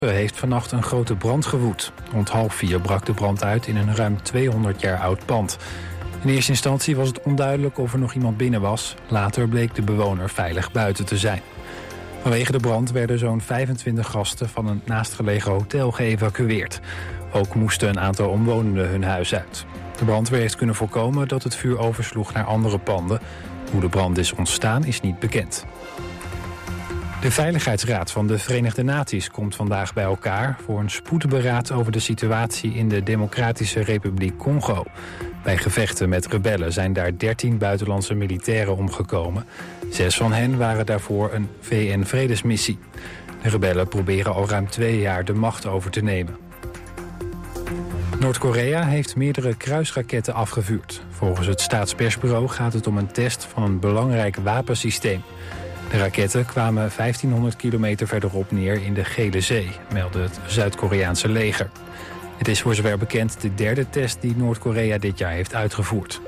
Heeft vannacht een grote brand gewoed. Rond 3:30 brak de brand uit in een ruim 200 jaar oud pand. In eerste instantie was het onduidelijk of er nog iemand binnen was. Later bleek de bewoner veilig buiten te zijn. Vanwege de brand werden zo'n 25 gasten van een naastgelegen hotel geëvacueerd. Ook moesten een aantal omwonenden hun huis uit. De brandweer heeft kunnen voorkomen dat het vuur oversloeg naar andere panden. Hoe de brand is ontstaan is niet bekend. De Veiligheidsraad van de Verenigde Naties komt vandaag bij elkaar voor een spoedberaad over de situatie in de Democratische Republiek Congo. Bij gevechten met rebellen zijn daar 13 buitenlandse militairen omgekomen. 6 van hen waren daarvoor een VN-vredesmissie. De rebellen proberen al ruim 2 jaar de macht over te nemen. Noord-Korea heeft meerdere kruisraketten afgevuurd. Volgens het staatspersbureau gaat het om een test van een belangrijk wapensysteem. De raketten kwamen 1500 kilometer verderop neer in de Gele Zee, meldde het Zuid-Koreaanse leger. Het is voor zover bekend de derde test die Noord-Korea dit jaar heeft uitgevoerd.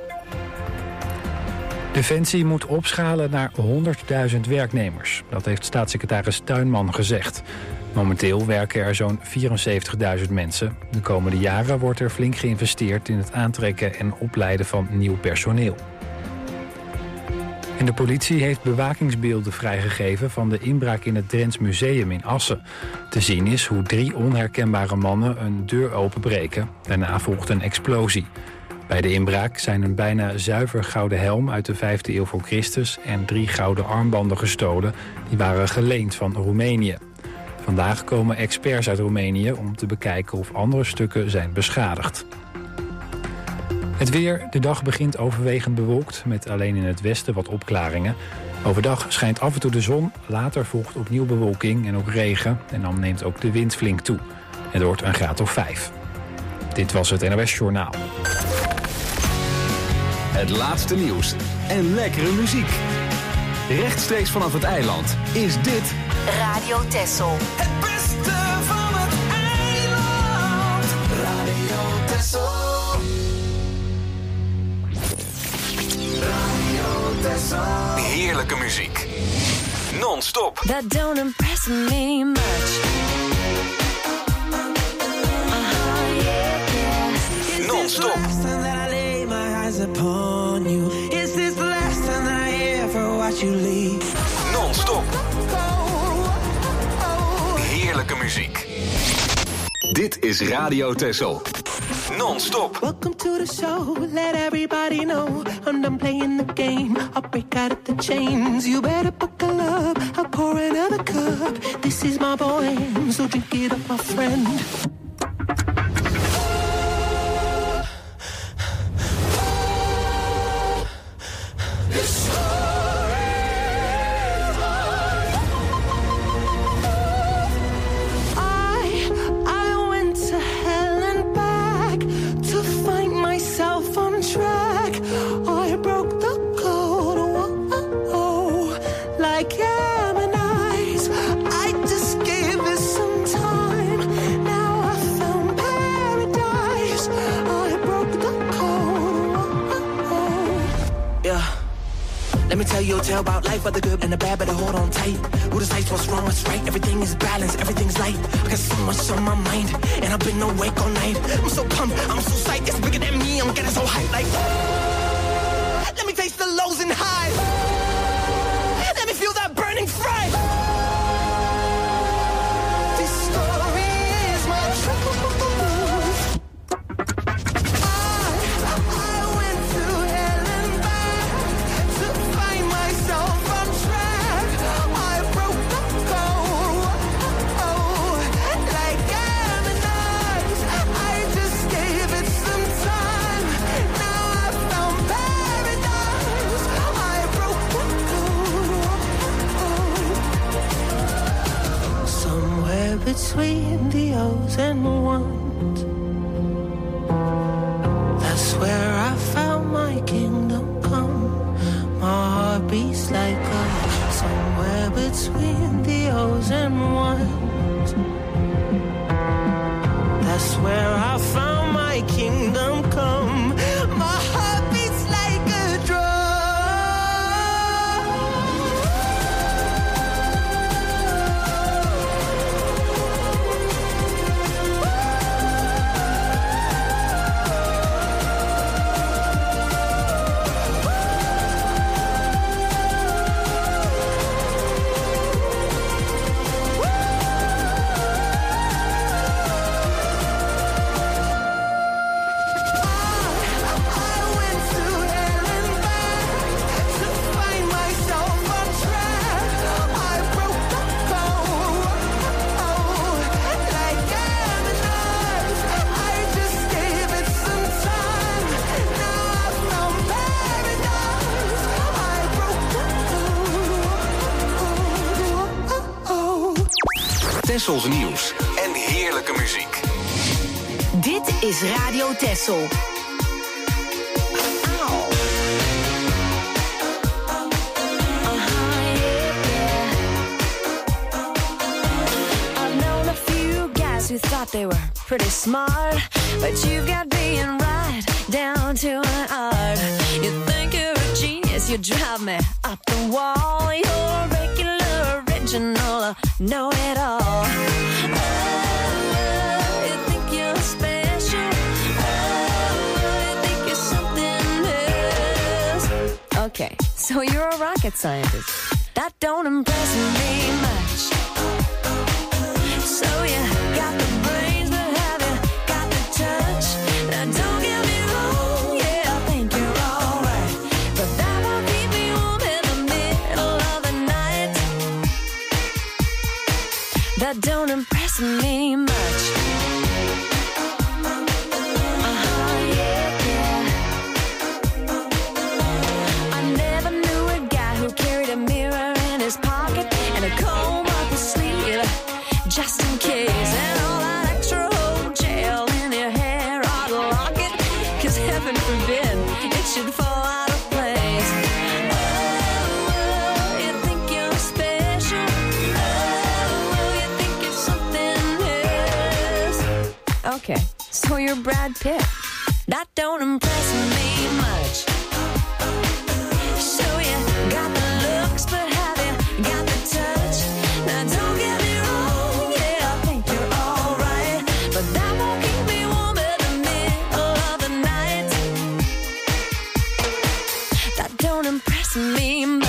Defensie moet opschalen naar 100.000 werknemers. Dat heeft staatssecretaris Tuinman gezegd. Momenteel werken er zo'n 74.000 mensen. De komende jaren wordt er flink geïnvesteerd in het aantrekken en opleiden van nieuw personeel. En de politie heeft bewakingsbeelden vrijgegeven van de inbraak in het Drents Museum in Assen. Te zien is hoe 3 onherkenbare mannen een deur openbreken. Daarna volgt een explosie. Bij de inbraak zijn een bijna zuiver gouden helm uit de 5e eeuw voor Christus en 3 gouden armbanden gestolen. Die waren geleend van Roemenië. Vandaag komen experts uit Roemenië om te bekijken of andere stukken zijn beschadigd. Het weer. De dag begint overwegend bewolkt, met alleen in het westen wat opklaringen. Overdag schijnt af en toe de zon, later volgt opnieuw bewolking en ook regen. En dan neemt ook de wind flink toe. Het wordt een graad of 5. Dit was het NOS Journaal. Het laatste nieuws en lekkere muziek. Rechtstreeks vanaf het eiland is dit Radio Texel. Het beste van het eiland. Radio Texel. heerlijke muziek. Non-stop. That don't impress me much. Non-stop. Non-stop. Heerlijke muziek. Dit is Radio Texel. Non-stop. Welcome to the show, let everybody know I'm done playing the game, I'll break out of the chains. You better buckle up, I'll pour another cup. This is my boy, so drink it up, my friend. Let me tell you a tale about life, but the good and the bad, better hold on tight. Who decides what's wrong, what's right? Everything is balanced, everything's light. I got so much on my mind, and I've been awake all night. I'm so pumped, I'm so psyched, it's bigger than me, I'm getting so hyped like let me taste the lows and highs. Let me feel that burning fire. This story is my truth. Between the O's and ones, that's where I found my kingdom come. My heart beats like a somewhere between the O's and ones. That's where I found my kingdom come. My heart beats like a drum. Tessels nieuws en heerlijke muziek. Dit is Radio Tessel. Who thought they were pretty smart, but you got being right down to an art. You think you're a genius, you drive me up the wall. You're regular, original, know-it-all. Oh, you think you're special. Oh, you think you're something else. Okay, so you're a rocket scientist. That don't impress me much. So you got the brains, but have you got the touch? Now don't get me wrong, yeah, I think you're alright, but that won't keep me warm in the middle of the night. That don't impress me much. Yeah. I never knew a guy who carried a mirror in his pocket and a comb up his sleeve, just in case, and all that extra old gel in your hair ought to lock it, 'cause heaven forbid it should fall out of place. Oh, you think you're special. Oh, you think you're something else. Okay, so you're Brad Pitt. That don't impress me much. So you got the looks, but have you got the touch? Now don't get me wrong, yeah, I think you're alright, but that won't keep me warm in the middle of the night. That don't impress me much.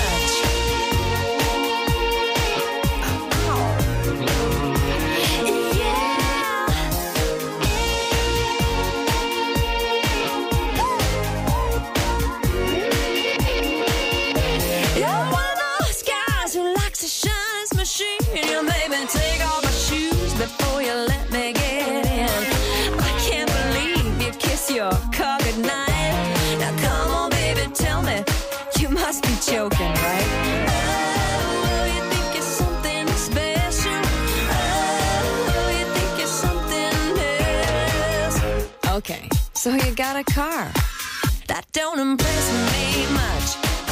You're one of those guys who likes to shine his machine. You made me take off my shoes before you let me get in. I can't believe you kiss your car goodnight. Now come on, baby, tell me, you must be joking, right? Oh, you think you're something special. Oh, you think you're something else. Okay, so you got a car. That don't impress me much.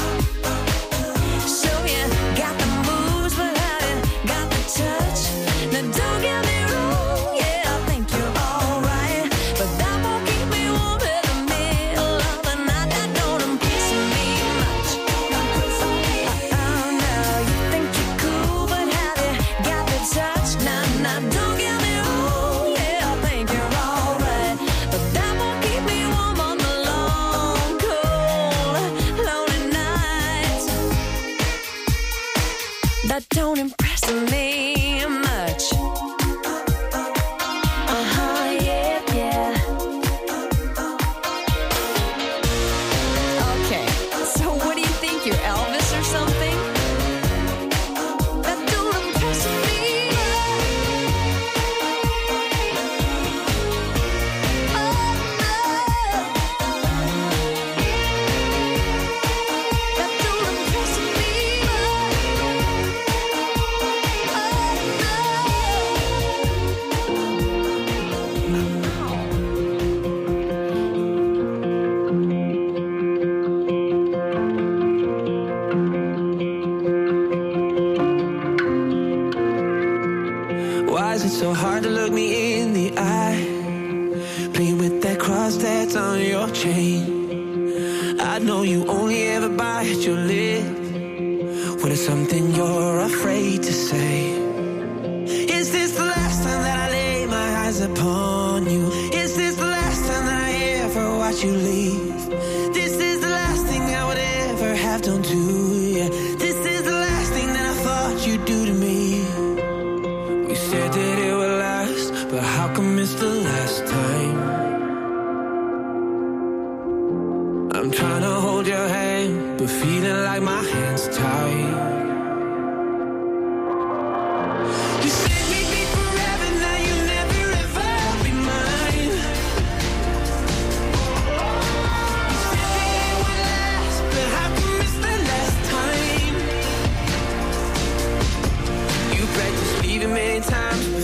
So you got the moves, but have you got the touch? Now don't get me wrong, yeah, I think you're alright, but that won't keep me warm in the middle of the night. That don't impress me much. Oh no, you think you're cool, but have you got the touch? Now don't get me wrong, yeah, I think you're alright, but that won't keep me warm on the long, cold, lonely nights. That don't impress me much. Yeah. Okay, so what do you think, you're Elvis or something? That don't impress me. Oh no. That don't impress me. Why is it so hard to look me in the eye? Playing with that cross that's on your chain. I know you only ever bite your lip when it's something you're afraid to say. Is this the last time that I lay my eyes upon you? Is this the last time that I ever watch you leave? This is the last thing I would ever have done to you. This is the last thing that I thought you'd do to me. We said that it would last, but how come it's the last time? I'm trying to hold your hand, but feeling like my hand's tied. You said we'd be forever, now you'll never ever be mine. You said that it would last, but how come it's the last time? You practiced leaving many times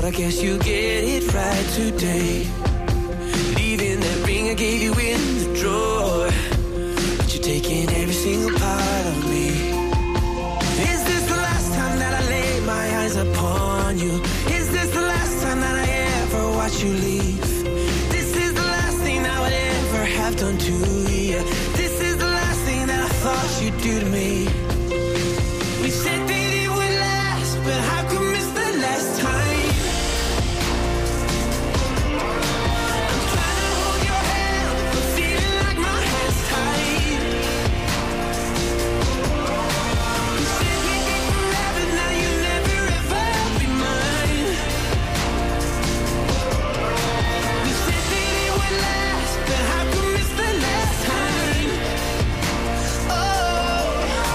I guess you get it right today. Leaving that ring I gave you in the drawer, but you're taking every single part of me. Is this the last time that I lay my eyes upon you? Is this the last time that I ever watch you leave? This is the last thing I would ever have done to you. This is the last thing that I thought you'd do to me. We said that it would last, but how come it's the last time? I'm trying to hold your hand, but feeling like my hand's tied. We said we'd be forever, now you'll never ever be mine. We said that it would last, but how come it's the last time? Oh.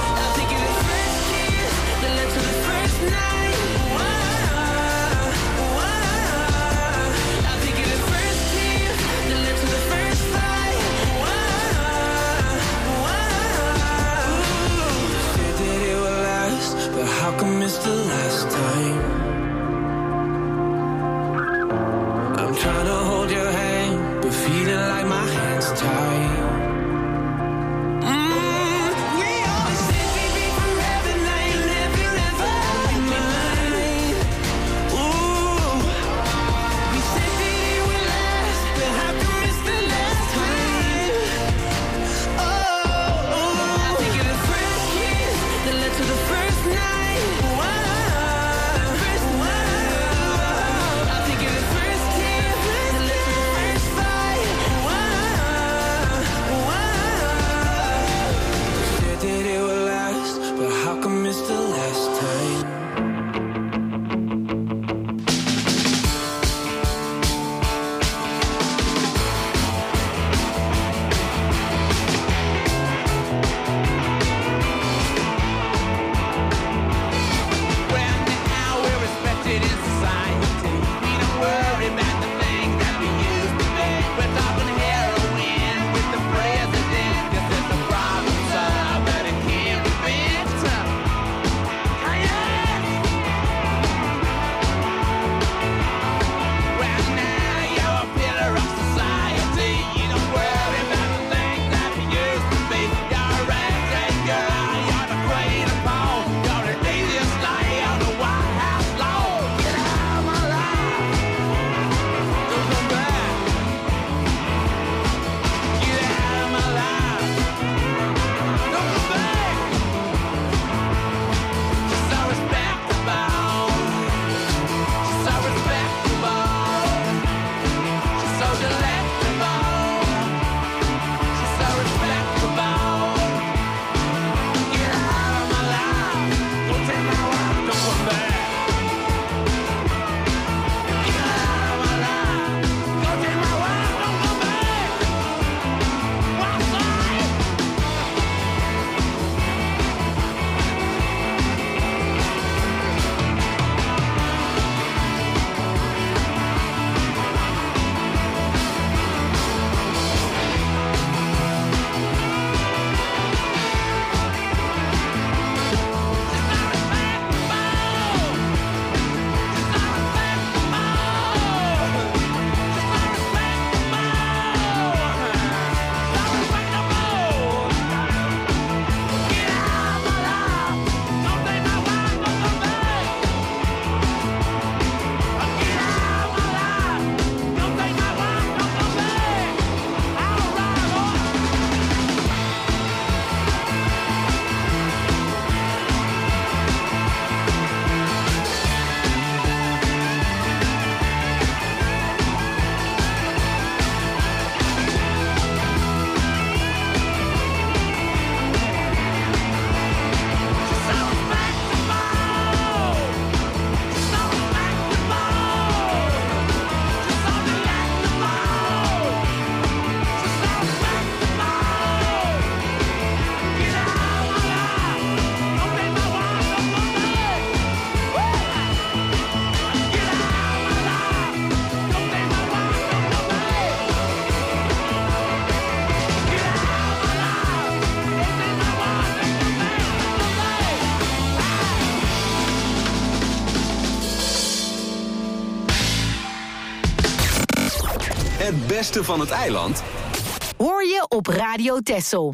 Het beste van het eiland Hoor je op Radio Texel.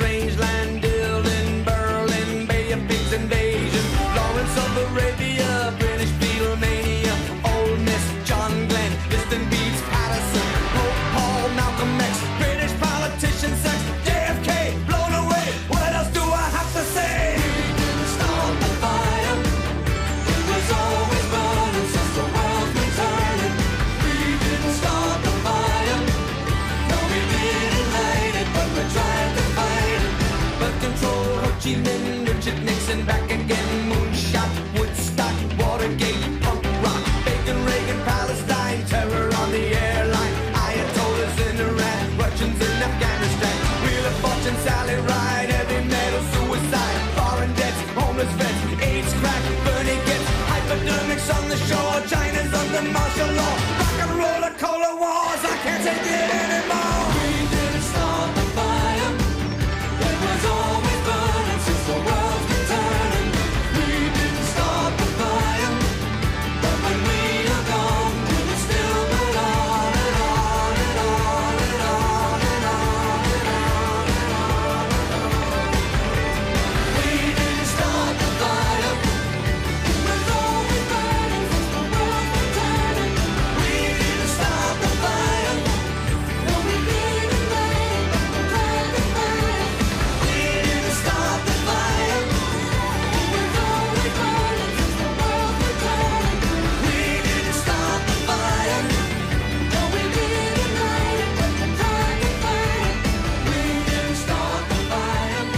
strange land, building Berlin, Bay of Pigs invasion, Lawrence of Arabia, British Beatlemania, Old Miss, John Glenn, Distant Beats, Patterson, Pope Paul, Malcolm X, British politician sex, JFK, blown away. What else do I have to say? We didn't start the fire. It was always burning since the world's been turning. We didn't start the fire. No, we didn't light it, but we tried to fight it. But control, Ho Chi Minh, Richard Nixon, back again, moonshot, Woodstock, Watergate, punk rock, Bacon, Reagan, Palestine, terror on the airline, Ayatollahs in Iran, Russians in Afghanistan, Wheel of Fortune, Sally Ride, heavy metal, suicide, foreign debts, homeless vets, AIDS, crack, Bernie gets hypodermics on the shore, China's under martial law, rock and roll, cola wars, I can't take it anymore. We didn't start the fire. It was always burning since the world's been turning. We didn't start the fire, but when we are gone, we will still burn on and on and on and on and on and on and on and on. We didn't start the fire. It was always burning since the world's been turning. We didn't start the fire. No, we didn't light it, but we tried to fight it. We didn't start the fire. It was always burning since the world's been turning. We didn't start the fire. No, we didn't light it, but we tried to fight it. We didn't start the fire. It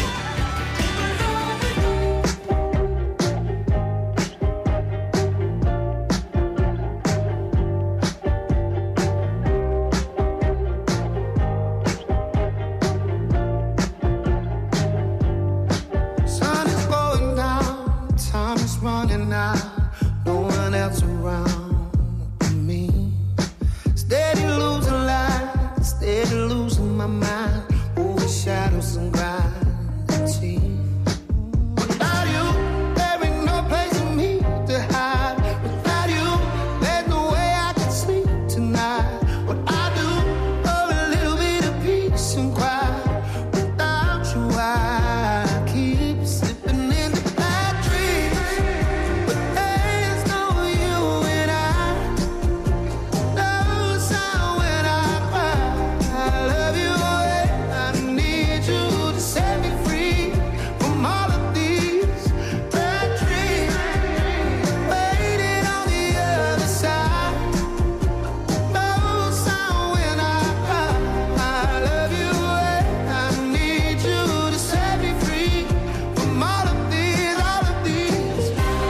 Sun is going down, time is running out, no one else around but me. Steady losing light, steady losing my mind, over shadows and gravity. Without you, there ain't no place for me to hide. Without you, there's no way I can sleep tonight. What I do for a little bit of peace and quiet. Without you, I keep slipping into bad dreams. But there's no you and I. No sound when I cry. I love you and I need you to set me free from all of these bad dreams. Waiting on the other side. No sound when I cry. I love you and I need you to set me free from all of these bad dreams.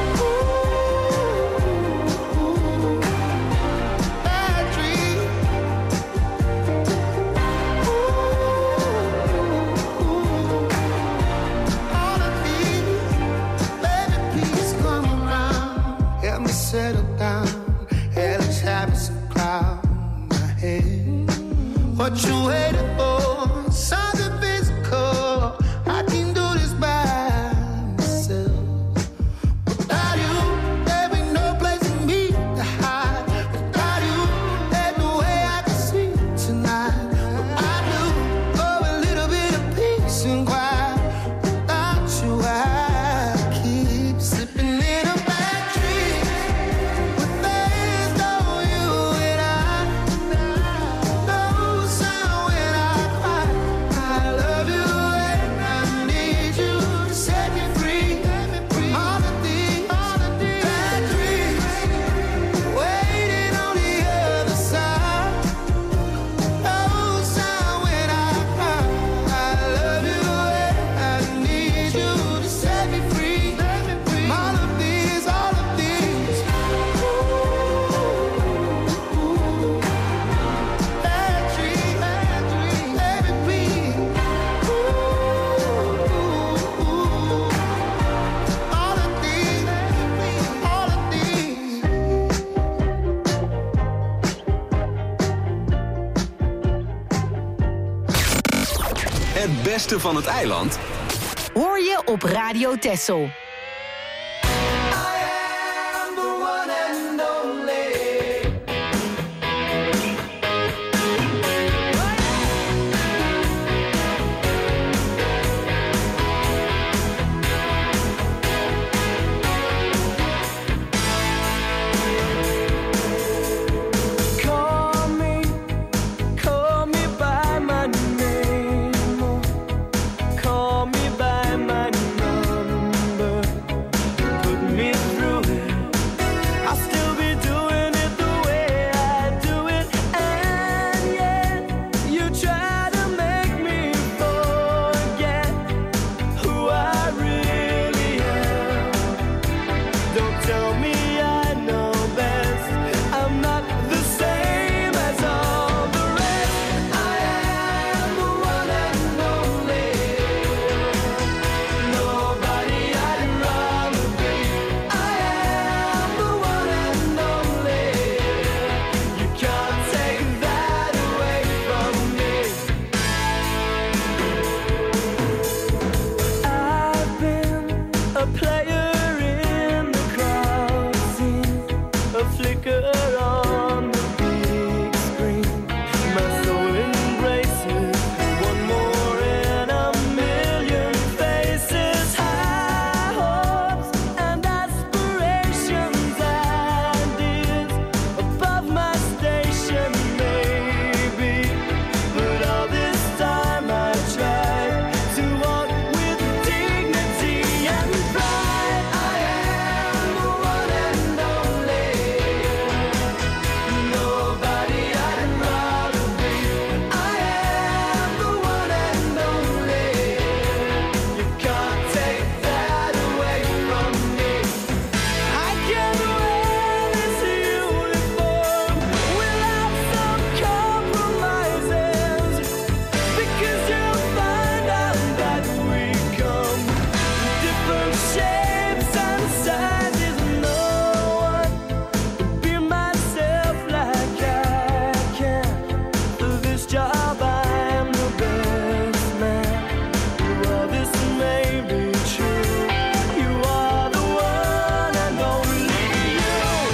All of these, baby, please come around. Help me settle down. Hellish habits of cloud my head. What you waiting for? Something physical. I can do this by myself. Without you, there ain't no place for me to hide. Without you, there's no way I can sleep tonight. What I do for a little bit of peace and quiet. Without you, I keep slipping in a bad dream. But there's no you and I. No sound when I cry. I love you and I need you to set me free. All of these bad dreams. Waiting on the other side. No sound when I cry. I love you and I need you to set me free. All of these bad dreams. Baby, please. All of these, all of these. Het beste van het eiland Hoor je op Radio Texel. I am the one and only. a player in the crowd, seen a flicker on the big screen. My soul embraces one more in a million faces. High hopes and aspirations, ideas above my station, maybe. But all this time I tried to walk with dignity and pride. I am the one and only, nobody I'd rather be. I am the one and only, you can't take that away from me. I can wear this uniform without some compromises, because you'll find out that we come in different shapes and sizes. No one can be myself like I can. For this job I'm the best man. Well, this may be true. You are the one and only you.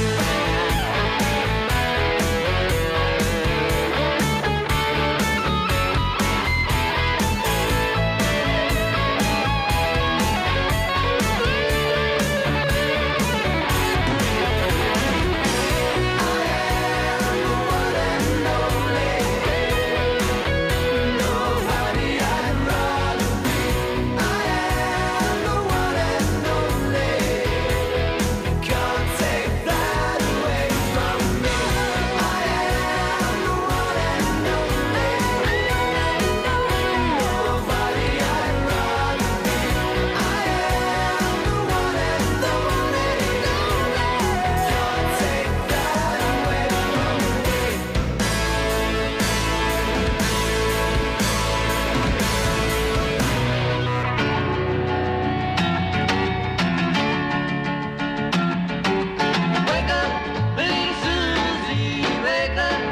Wake up, little Susie, wake up.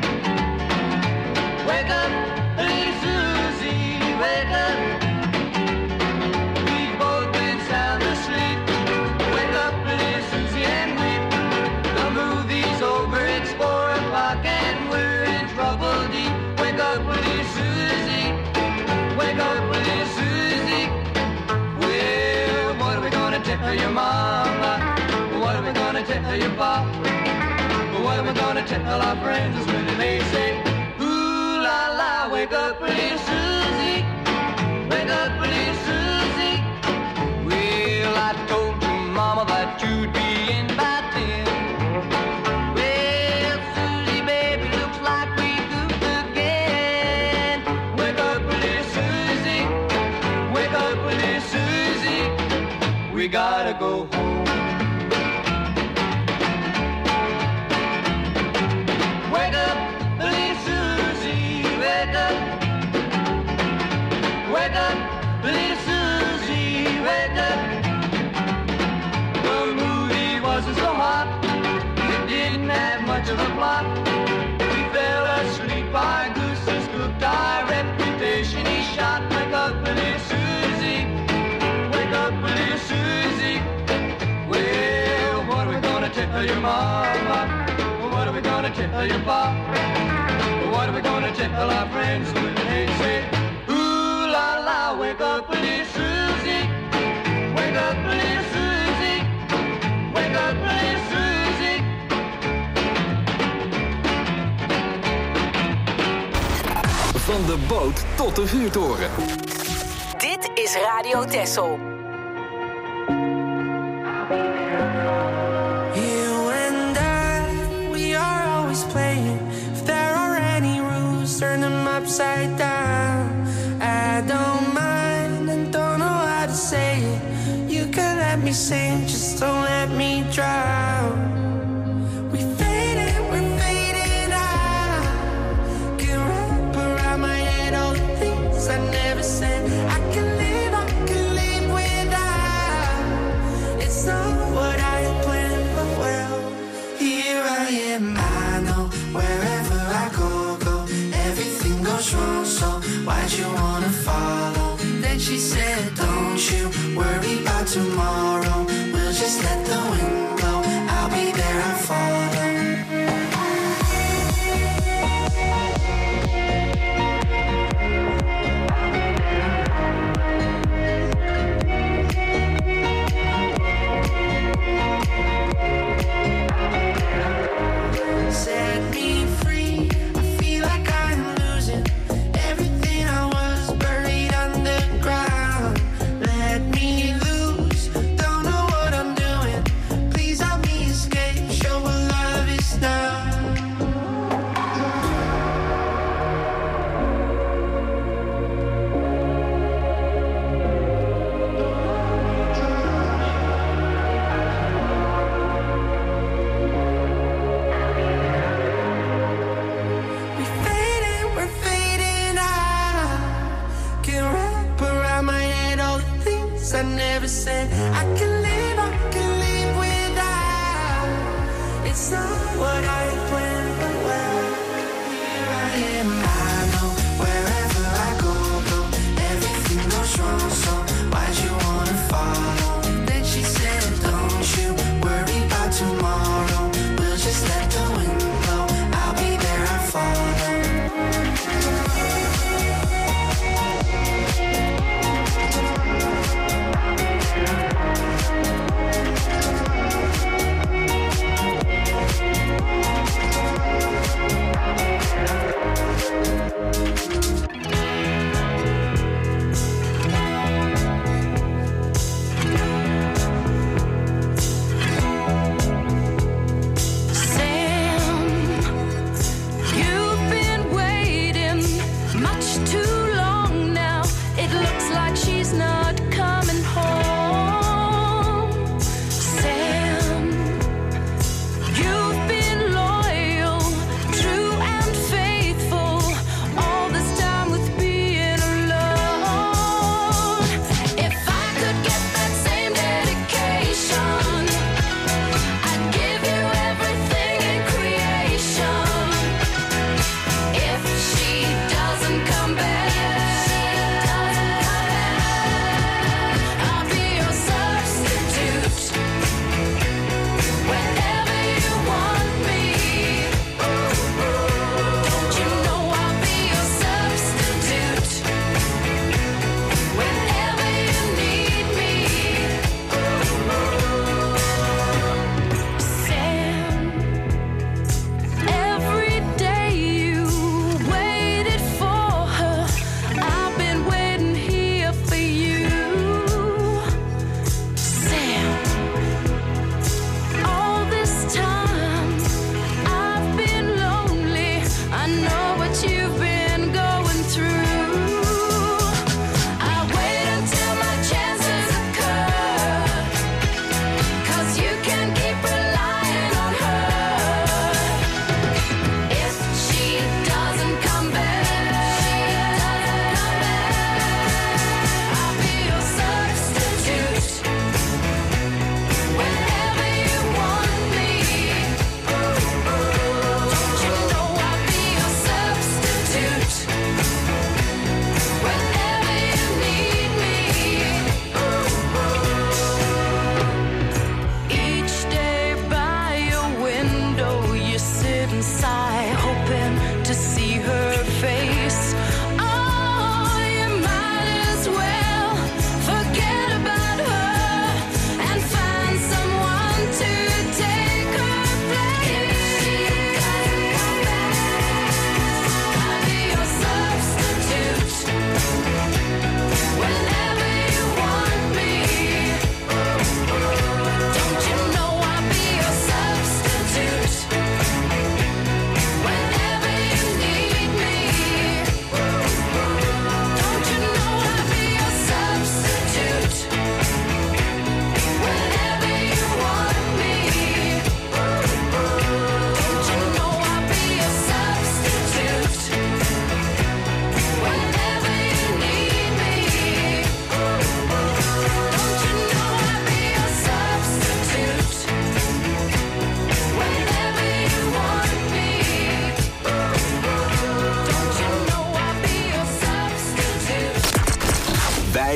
Wake up, little Susie, wake up. We've both been sound asleep. Wake up, little Susie, and weep. The movie's over, it's 4 o'clock, and we're in trouble deep. Wake up, little Susie, wake up, little Susie. Well, what are we gonna tell your mama? What are we gonna tell your pop? What are we gonna tell our friends when they say, ooh la la, wake up, little Susie, wake up, little Susie. Well, I told your mama that you'd be in by 10. Well, Susie, baby, looks like we goofed again. Wake up, little Susie, wake up, little Susie. We gotta go home. Wake up, little Susie, wake up. Wake up, little Susie, wake up. The movie wasn't so hot, it didn't have much of a plot. We fell asleep, our goose is cooked, our reputation is shot. Wake up, little Susie, wake up, little Susie. Well, what are we gonna tell your mama? What are we gonna tell your pop? What are we gonna tell our friends when they say, ooh la la, wake up, little Susie, wake up, little Susie, wake up, little Susie. Van de boot tot de vuurtoren. Dit is Radio Texel. You and I, we are always playing. If there are any rules, turn them upside down. I don't mind and don't know how to say it. You can let me sing, just don't let me drown. We're fading out. Can wrap around my head all the things I never said. I can live without. It's not what I had planned, but well, here I am. I know wherever I go, everything goes wrong. So why'd you wanna follow? Then she said, don't you worry about tomorrow. We'll just let the wind blow. I'll be there, I'll follow. Set me free. I feel like I'm losing everything I was buried underground. Let me loose. Don't know what I'm doing. Please help me escape. Show what love is now. We're fading out. Can't wrap around my head all the things I never said. I can live without. It's not what I planned, but well, here I am. I know wherever I go, everything goes wrong. So why'd you wanna follow? Then she said, don't you worry about tomorrow. We'll just let the wind blow. I'll be there, I'll follow.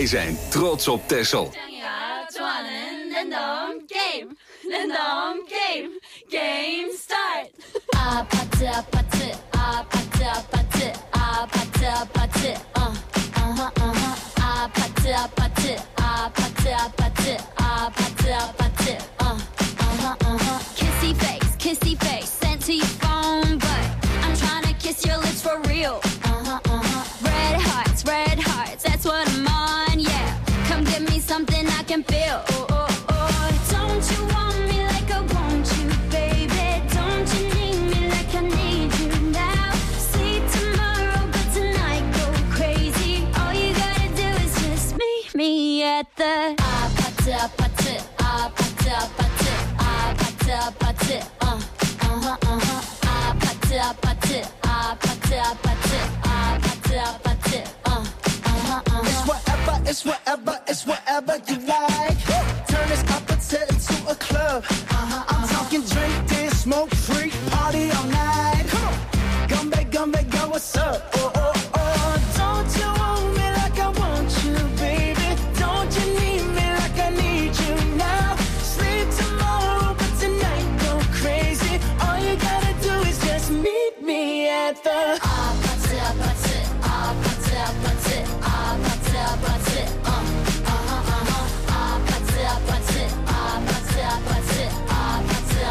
Wij zijn trots op Texel. Game start. Kissy face, sent to your phone, but I'm trying to kiss your lips for real. Red hearts, that's what I'm on, yeah. Come give me something I can feel. Don't you want me like I want you, baby? Don't you need me like I need you now? See tomorrow, but tonight go crazy. All you gotta do is just meet me at the It's whatever you like. Turn this opposite into a club. I'm talking drink, dance, smoke, freak, party all night. Come on, gumbe, go, what's up? Don't you want me like I want you, baby? Don't you need me like I need you now? Sleep tomorrow, but tonight go crazy. All you gotta do is just meet me at the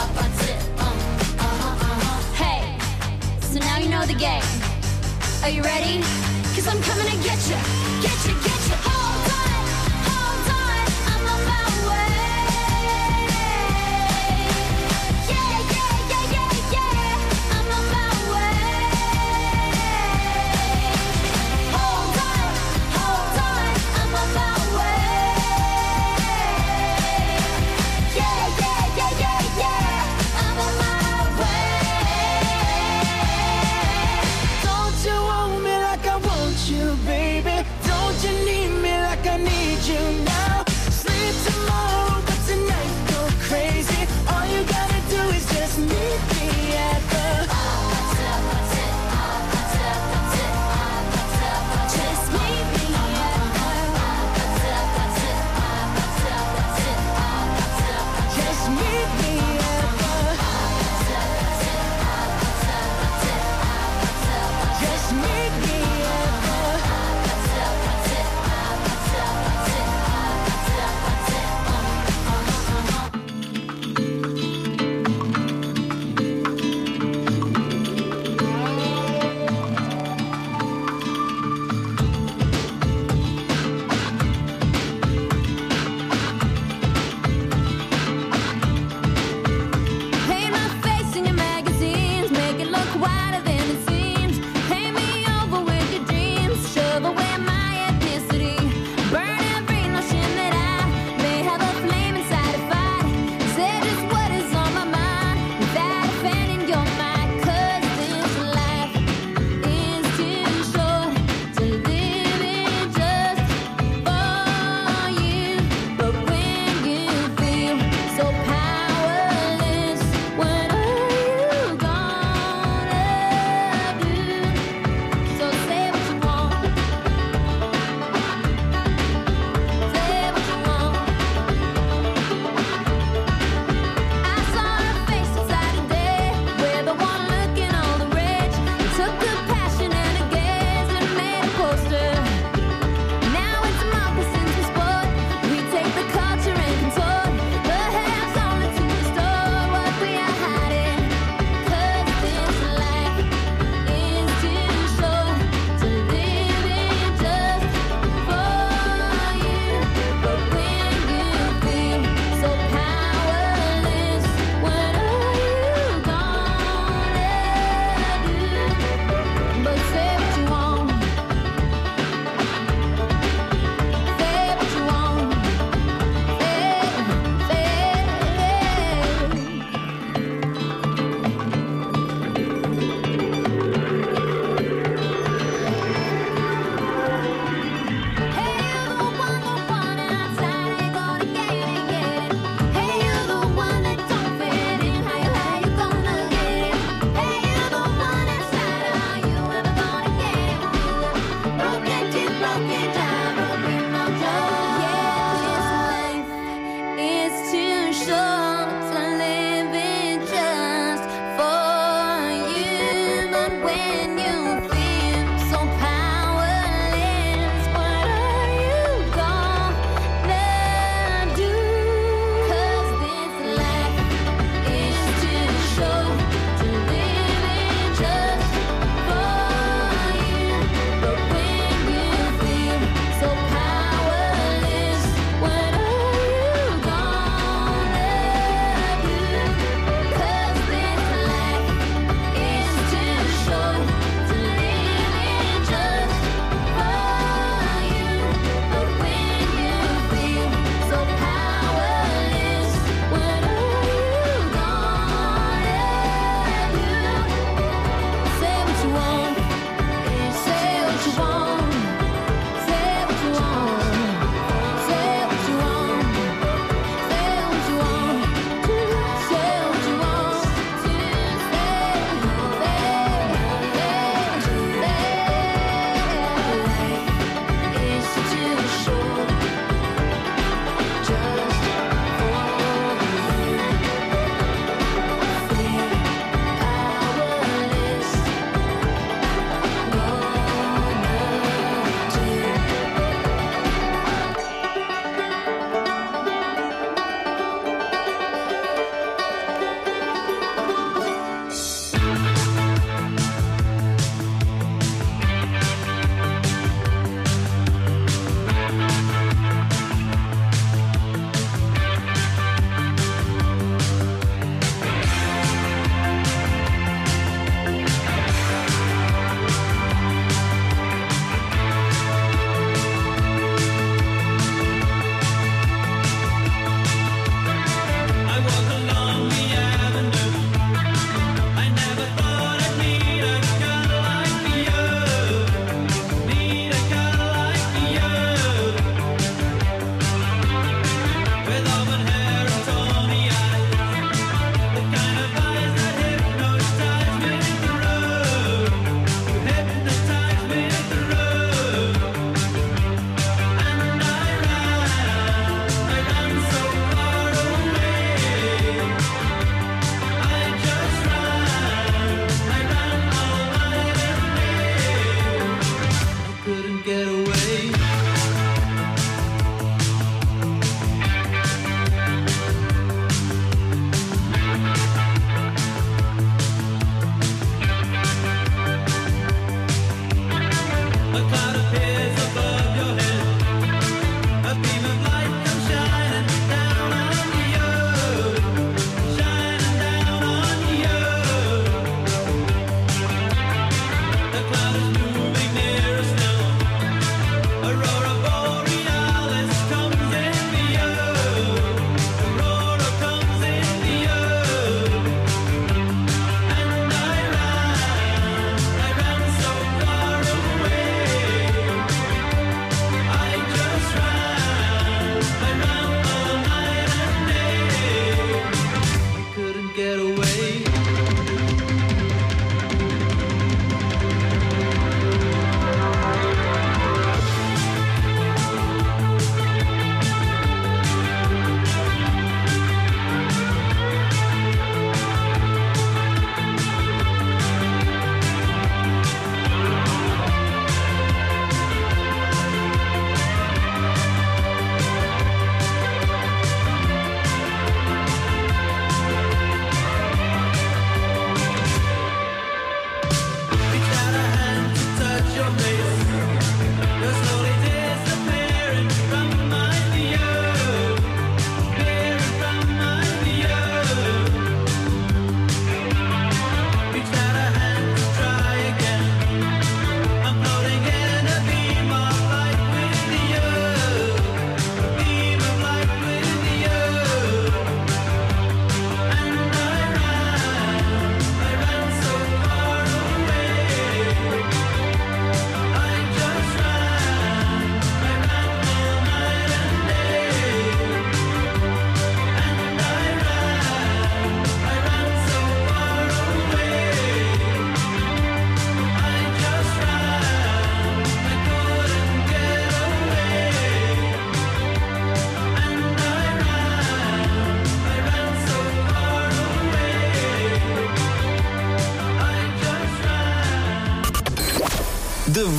Hey, so now you know the game. Are you ready?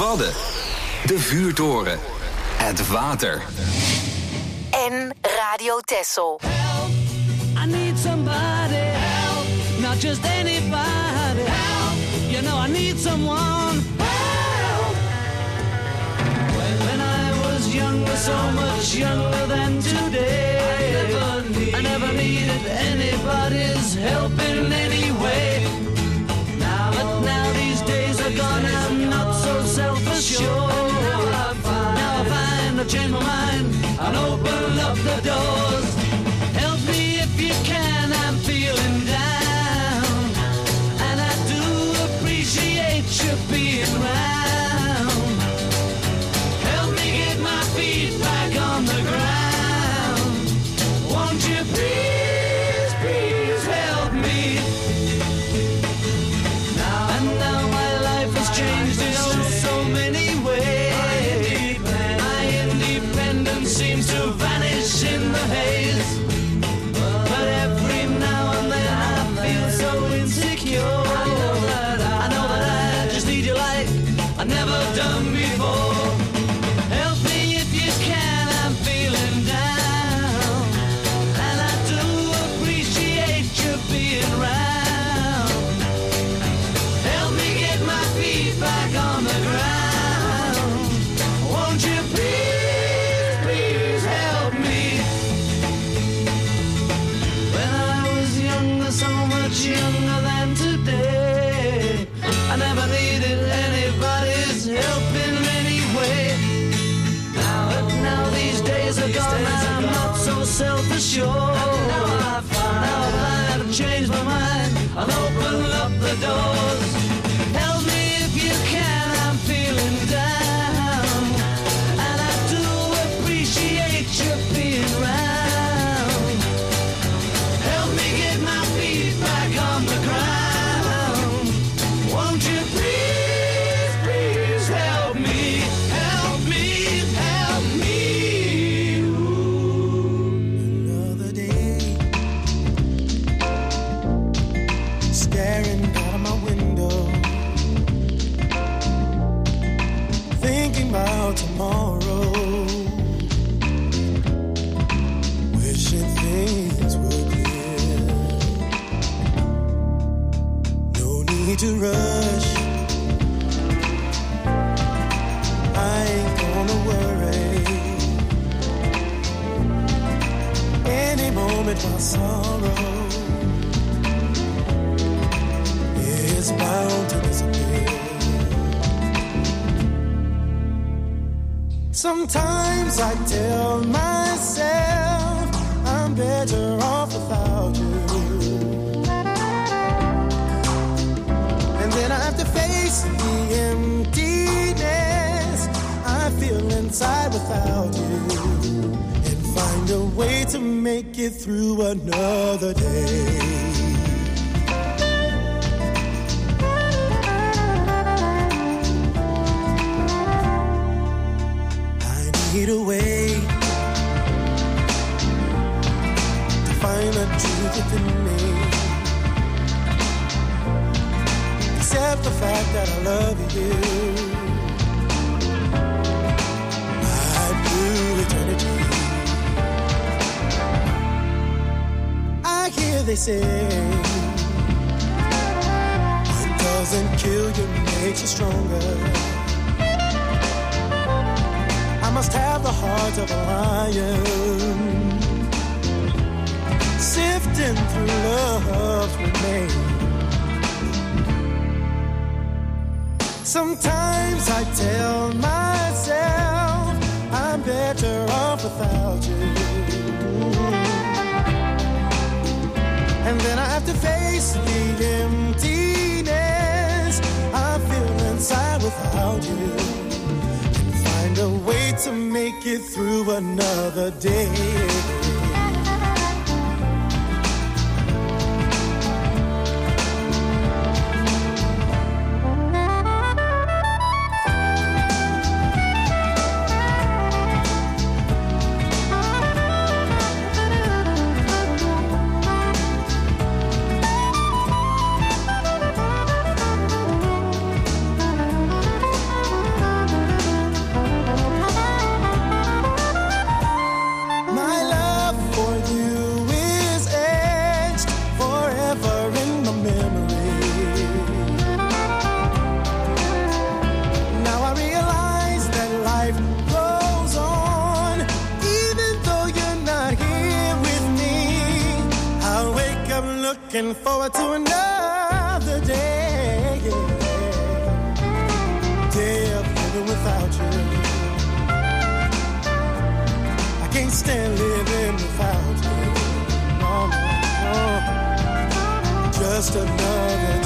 Wadden. De vuurtoren. Het water. En Radio Texel. Help, I need somebody. Help, not just anybody. Help, you know I need someone. Help. When I was younger, so much younger than today, I never needed anybody's help in any way. But now these days are gone, I'm not so self-assured. Now I find I've changed my mind and open up the doors. Help me if you can, I'm feeling down, and I do appreciate you being round. Help me get my feet back on the ground. Won't you please, please help me? Now my life has changed in so many ways. My independence seems to vanish in the haze. But every now and then I feel so insecure. I know that I just need you like I've never done before. Help me if you can, I'm feeling down, and I do appreciate you being round. Help me get my feet back on the ground. Won't you please, please help me? When I was younger, so much younger than today, I never needed anybody's help in any way. Now these days are gone, I'm not so self-assured. Now I've had to change my mind and open up the doors. Help me if you can, I'm feeling down, and I do appreciate you being round. Help me get my feet back on the ground. Won't you please, please help me? Help me, help me. Another day, staring out of my window, thinking about tomorrow, wishing things were clear. No need to rush, I ain't gonna worry. Any moment my sorrow is bound to disappear. Sometimes I tell myself I'm better off without you, and then I have to face the emptiness I feel inside without you, and find a way to make it through another day. Need a way to find the truth within me, accept the fact that I love you. My blue eternity. I hear they say what doesn't kill you makes you stronger. I must have the heart of a lion, sifting through love's remains. Sometimes I tell myself I'm better off without you, and then I have to face the emptiness I feel inside without you, find a way to make it through another day. looking forward to another day. Day of living without you. I can't stand living without you. No, no, no. Just another day.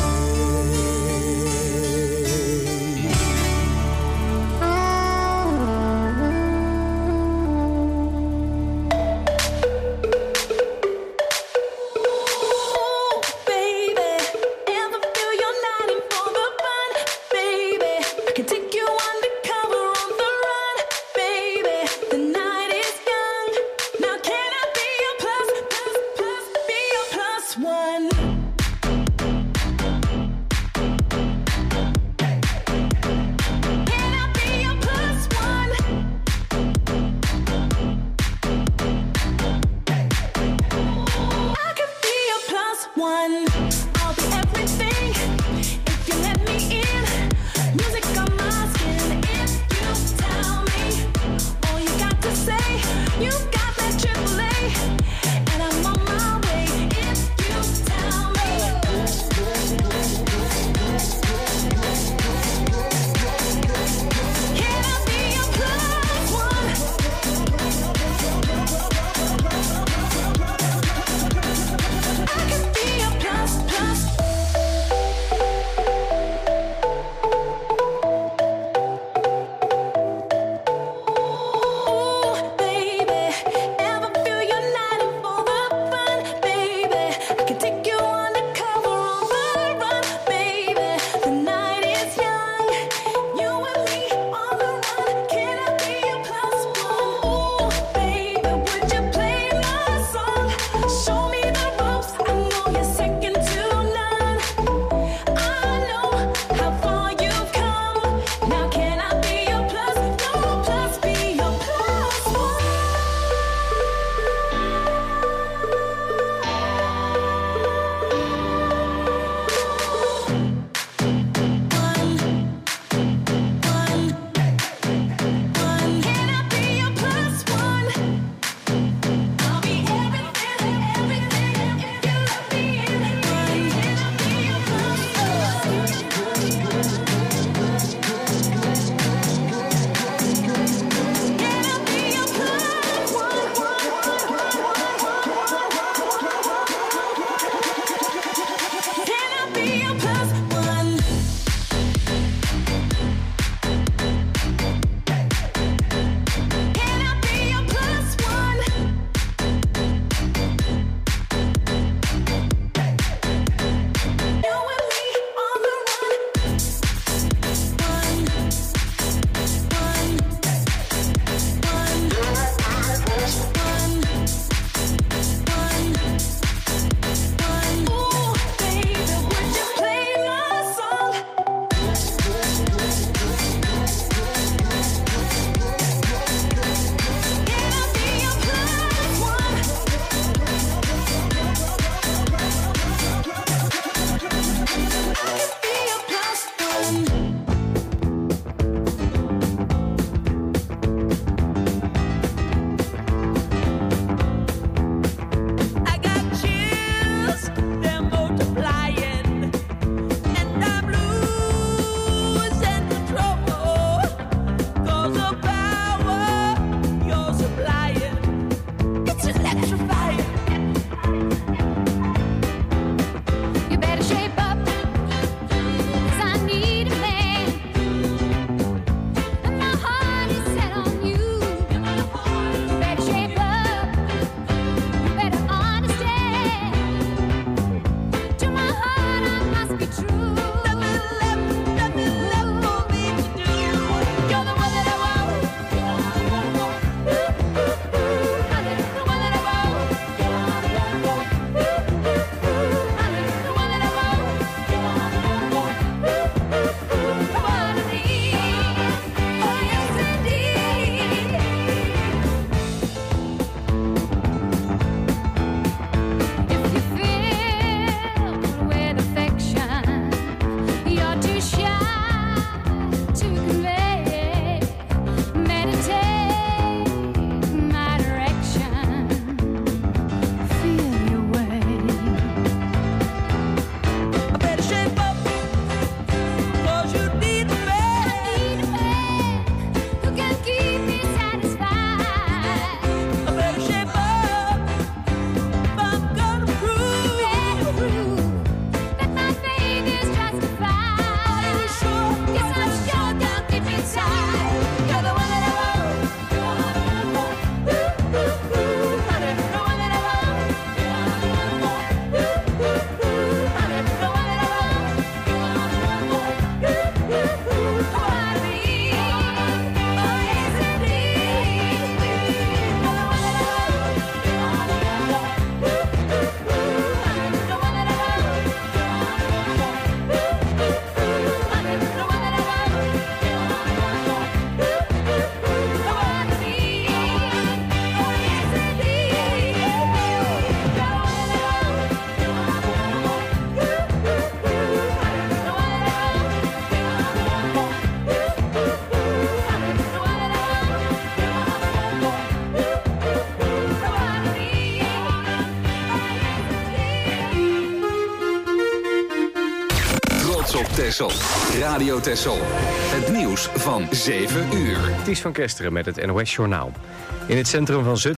Texel. Radio Texel. Het nieuws van 7 uur. Ties van Kesteren met het NOS Journaal. In het centrum van Zutphen